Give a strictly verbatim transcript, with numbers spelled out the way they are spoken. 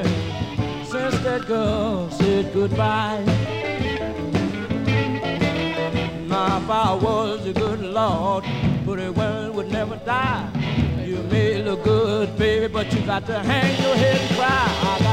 since that girl said goodbye. Now if I was a good Lord, pretty well would never die. You may look good, baby, but you got to hang your head and cry. I got